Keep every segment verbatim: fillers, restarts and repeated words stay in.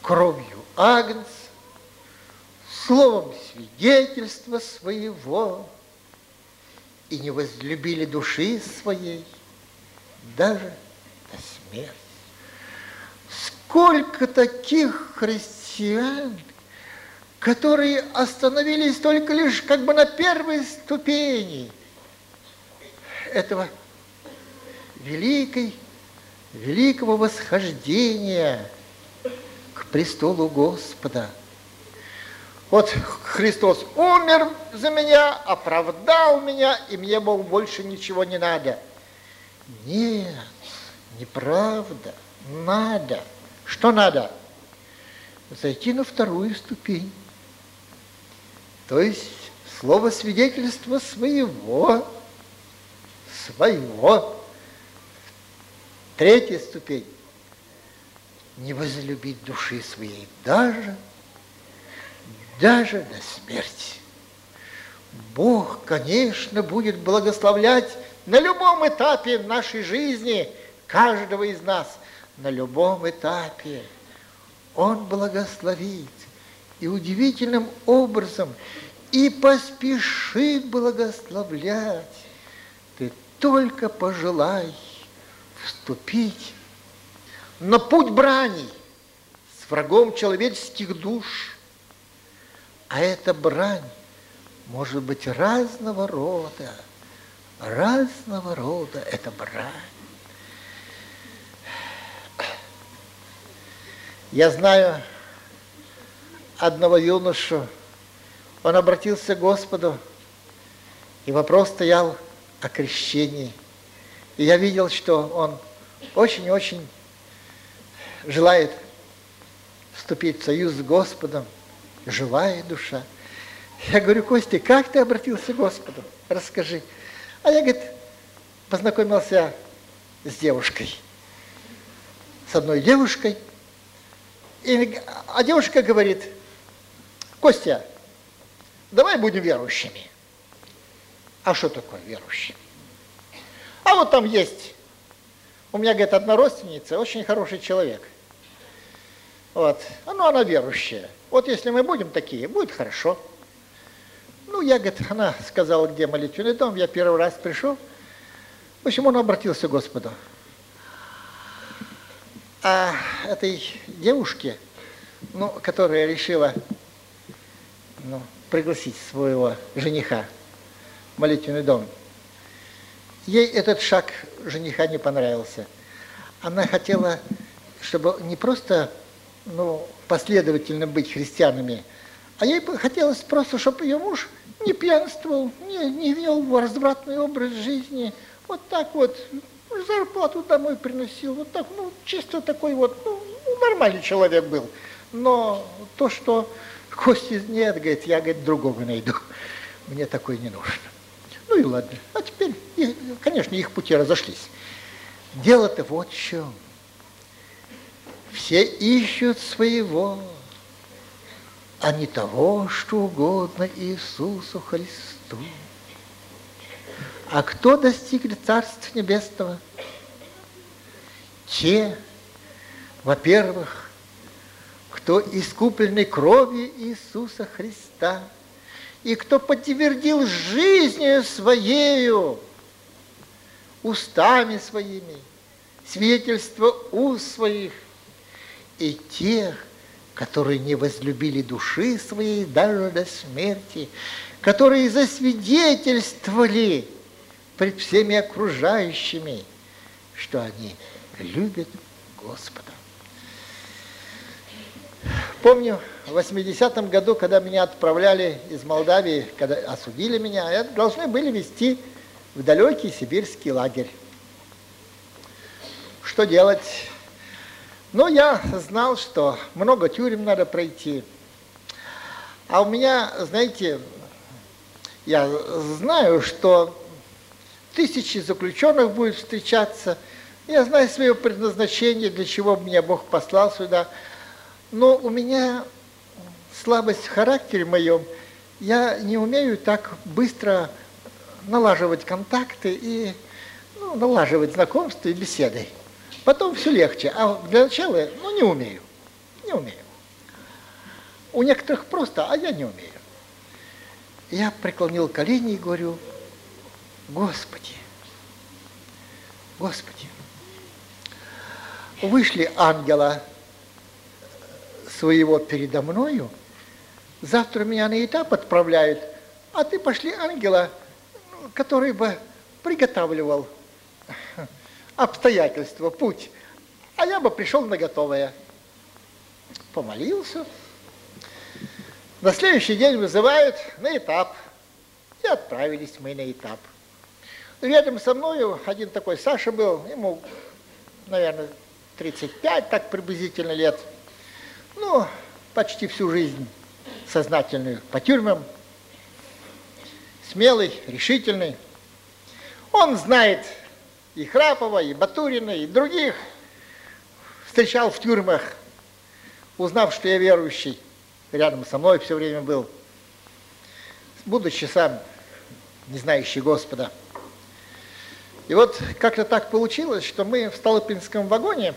кровью агнца, словом свидетельства своего, и не возлюбили души своей даже до смерти. Сколько таких христиан, которые остановились только лишь как бы на первой ступени этого великой, великого восхождения к престолу Господа. Вот Христос умер за меня, оправдал меня, и мне, мол, больше ничего не надо. Нет, неправда, надо. Что надо? Зайти на вторую ступень. То есть слово свидетельства своего, своего. Третья ступень. Не возлюбить души своей даже, даже до смерти. Бог, конечно, будет благословлять на любом этапе нашей жизни каждого из нас, на любом этапе. Он благословит и удивительным образом и поспешит благословлять. Ты только пожелай вступить на путь брани с врагом человеческих душ. А эта брань может быть разного рода, разного рода эта брань. Я знаю одного юношу, он обратился к Господу, и вопрос стоял о крещении. И я видел, что он очень-очень желает вступить в союз с Господом, живая душа. Я говорю: Костя, как ты обратился к Господу? Расскажи. А я, говорит, познакомился с девушкой, с одной девушкой. И, а девушка говорит: Костя, давай будем верующими. А что такое верующими? А вот там есть, у меня, говорит, одна родственница, очень хороший человек. Вот, ну, она верующая. Вот если мы будем такие, будет хорошо. Ну, я, говорит, она сказала, где молитвенный дом, я первый раз пришел. В общем, он обратился к Господу. А этой девушке, ну, которая решила, ну, пригласить своего жениха в молитвенный дом, ей этот шаг жениха не понравился. Она хотела, чтобы не просто, ну, последовательно быть христианами, а ей хотелось просто, чтобы ее муж не пьянствовал, не, не вел развратный образ жизни, вот так вот, зарплату домой приносил, вот так, ну, чисто такой вот, ну, нормальный человек был. Но то, что Костя, нет, говорит, я, говорит, другого найду, мне такой не нужен. Ну и ладно, а теперь, конечно, их пути разошлись. Дело-то вот в чем. Все ищут своего, а не того, что угодно Иисусу Христу. А кто достигнет Царства Небесного? Те, во-первых, кто искуплены кровью Иисуса Христа, и кто подтвердил жизнью своею, устами своими, свидетельство уст своих, и тех, которые не возлюбили души своей даже до смерти, которые засвидетельствовали пред всеми окружающими, что они любят Господа. Помню, в восьмидесятом году, когда меня отправляли из Молдавии, когда осудили меня, должны были везти в далекий сибирский лагерь. Что делать? Ну, я знал, что много тюрем надо пройти. А у меня, знаете, я знаю, что тысячи заключенных будет встречаться. Я знаю свое предназначение, для чего меня Бог послал сюда. Но у меня слабость в характере моем. Я не умею так быстро налаживать контакты и, ну, налаживать знакомства и беседы. Потом все легче. А для начала, ну, не умею. Не умею. У некоторых просто, а я не умею. Я преклонил колени и говорю: Господи, Господи, вышли ангела своего передо мною, завтра меня на этап отправляют, а ты пошли ангела, который бы приготавливал обстоятельства, путь, а я бы пришел на готовое. Помолился. На следующий день вызывают на этап. И отправились мы на этап. Рядом со мною один такой Саша был, ему, наверное, тридцать пять, так приблизительно лет. Ну, почти всю жизнь сознательную по тюрьмам. Смелый, решительный. Он знает и Храпова, и Батурина, и других. Встречал в тюрьмах, узнав, что я верующий, рядом со мной все время был, будучи сам не знающий Господа. И вот как-то так получилось, что мы в Столыпинском вагоне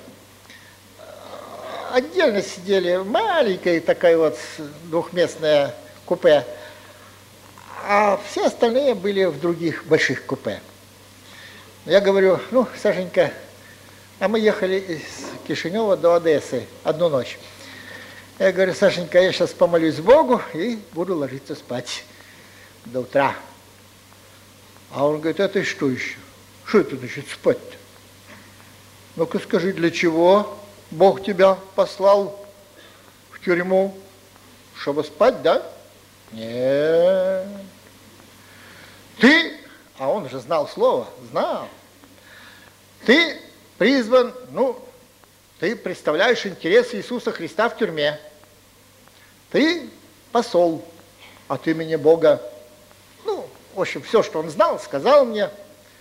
отдельно сидели, маленькая такая вот двухместная купе, а все остальные были в других больших купе. Я говорю: ну, Сашенька, а мы ехали из Кишинева до Одессы одну ночь. Я говорю: Сашенька, я сейчас помолюсь Богу и буду ложиться спать до утра. А он говорит: это что еще? Что это значит спать-то? Ну-ка скажи, для чего Бог тебя послал в тюрьму? Чтобы спать, да? Нет. Ты, а он же знал слово, знал. Ты призван, ну, ты представляешь интересы Иисуса Христа в тюрьме. Ты посол от имени Бога. Ну, в общем, все, что он знал, сказал мне.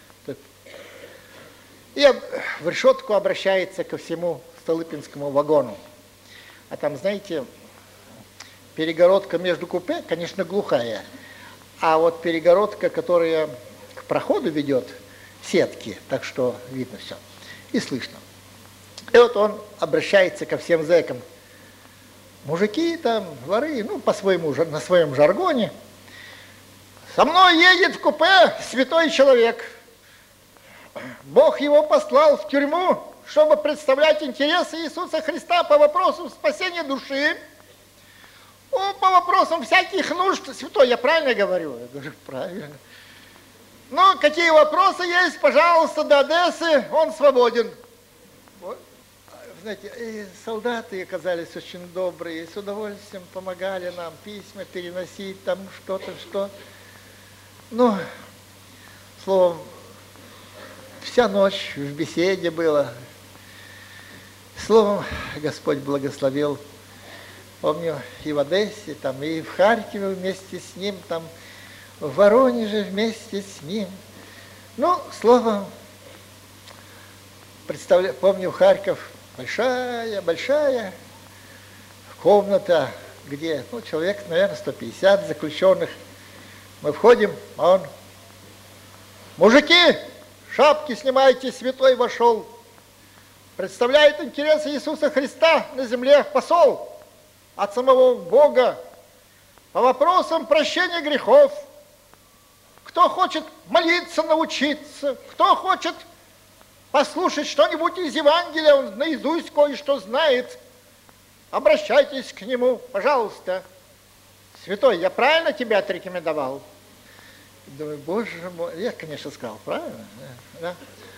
И в решетку обращается ко всему Столыпинскому вагону. А там, знаете, перегородка между купе, конечно, глухая. А вот перегородка, которая к проходу ведет, сетки, так что видно все. И слышно. И вот он обращается ко всем зэкам. Мужики там, воры, ну, по-своему, на своем жаргоне. Со мной едет в купе святой человек. Бог его послал в тюрьму, чтобы представлять интересы Иисуса Христа по вопросу спасения души, по вопросам всяких нужд. Святой, я правильно говорю? Я говорю: правильно. Ну, какие вопросы есть, пожалуйста, до Одессы, он свободен. Вот. Знаете, и солдаты оказались очень добрые, с удовольствием помогали нам письма переносить, там что-то, что. Ну, словом, вся ночь в беседе была. Словом, Господь благословил. Помню, и в Одессе, там, и в Харькове вместе с ним, там, в Воронеже вместе с ним. Ну, словом, представляю, помню, Харьков, большая, большая комната, где, ну, человек, наверное, сто пятьдесят заключенных. Мы входим, а он: мужики, шапки снимайте, святой вошел. Представляет интересы Иисуса Христа на земле, посол от самого Бога по вопросам прощения грехов. Кто хочет молиться, научиться, кто хочет послушать что-нибудь из Евангелия, он наизусть кое-что знает, обращайтесь к нему, пожалуйста. Святой, я правильно тебя отрекомендовал? Думаю, боже мой, я, конечно, сказал, правильно. Да?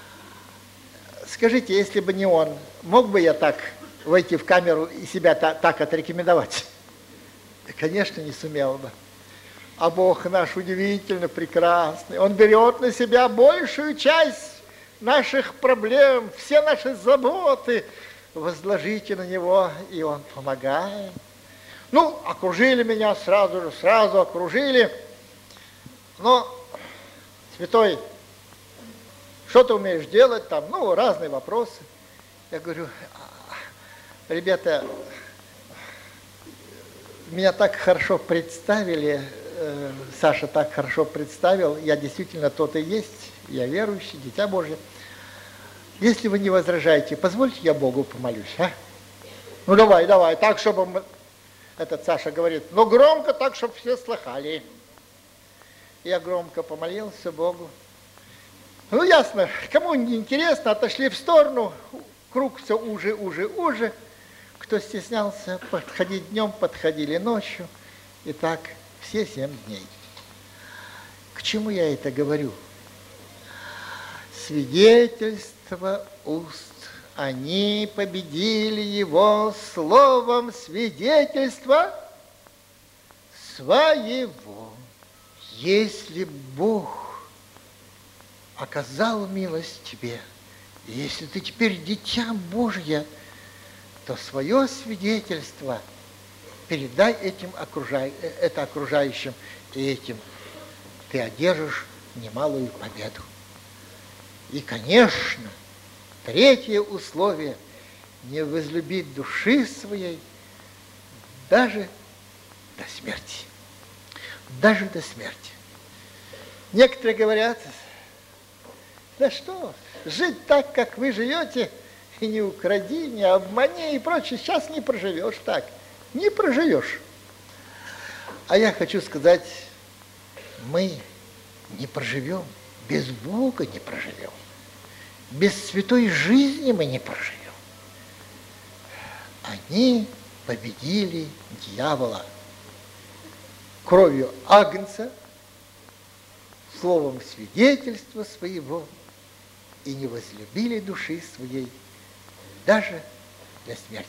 Скажите, если бы не он, мог бы я так войти в камеру и себя та, так отрекомендовать? Конечно, не сумел бы. А Бог наш удивительно прекрасный. Он берет на себя большую часть наших проблем, все наши заботы. Возложите на Него, и Он помогает. Ну, окружили меня сразу же, сразу окружили. Но, святой, что ты умеешь делать там? Ну, разные вопросы. Я говорю: ребята, меня так хорошо представили, э, Саша так хорошо представил, я действительно тот и есть, я верующий, дитя Божье. Если вы не возражаете, позвольте я Богу помолюсь, а? Ну, давай, давай, так, чтобы мы... Этот Саша говорит, ну громко так, чтобы все слыхали. Я громко помолился Богу. Ну ясно, кому не интересно, отошли в сторону, круг все уже, уже, уже. Кто стеснялся подходить днем, подходили ночью. И так все семь дней. К чему я это говорю? Свидетельство уст. Они победили его словом свидетельства своего. Если Бог оказал милость тебе, если ты теперь дитя Божье, то свое свидетельство передай этим окружай, это окружающим, и этим ты одержишь немалую победу. И, конечно, третье условие – не возлюбить души своей даже до смерти. Даже до смерти. Некоторые говорят, да что, жить так, как вы живете, и не укради, не обмани и прочее, сейчас не проживешь так. Не проживешь. А я хочу сказать, мы не проживем, без Бога не проживем. Без святой жизни мы не проживем. Они победили дьявола кровью агнца, словом свидетельства своего, и не возлюбили души своей даже до смерти.